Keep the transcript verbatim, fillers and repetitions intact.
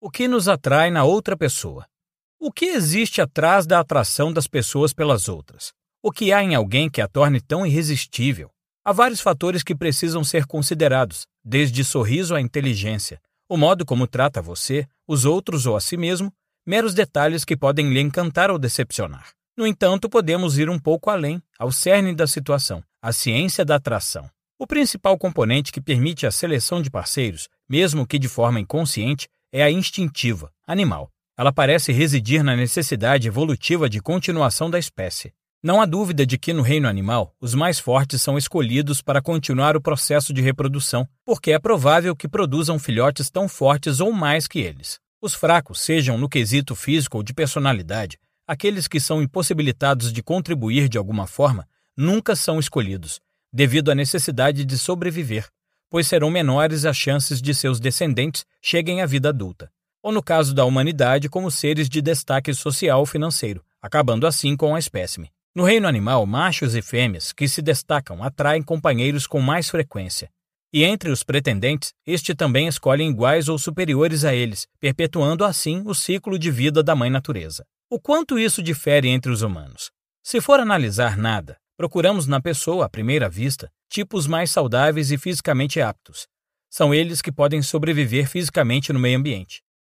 O que nos atrai na outra pessoa? O que existe atrás da atração das pessoas pelas outras? O que há em alguém que a torne tão irresistível? Há vários fatores que precisam ser considerados, desde sorriso à inteligência, o modo como trata você, os outros ou a si mesmo, meros detalhes que podem lhe encantar ou decepcionar. No entanto, podemos ir um pouco além, ao cerne da situação, a ciência da atração. O principal componente que permite a seleção de parceiros, mesmo que de forma inconsciente, é a instintiva, animal. Ela parece residir na necessidade evolutiva de continuação da espécie. Não há dúvida de que no reino animal, os mais fortes são escolhidos para continuar o processo de reprodução, porque é provável que produzam filhotes tão fortes ou mais que eles. Os fracos, sejam no quesito físico ou de personalidade, aqueles que são impossibilitados de contribuir de alguma forma, nunca são escolhidos, devido à necessidade de sobreviver, pois serão menores as chances de seus descendentes cheguem à vida adulta, ou no caso da humanidade como seres de destaque social ou financeiro, acabando assim com a espécime. No reino animal, machos e fêmeas que se destacam atraem companheiros com mais frequência, e entre os pretendentes, este também escolhem iguais ou superiores a eles, perpetuando assim o ciclo de vida da mãe natureza. O quanto isso difere entre os humanos? Se for analisar nada, procuramos na pessoa, à primeira vista, tipos mais saudáveis e fisicamente aptos. São eles que podem sobreviver fisicamente no meio ambiente.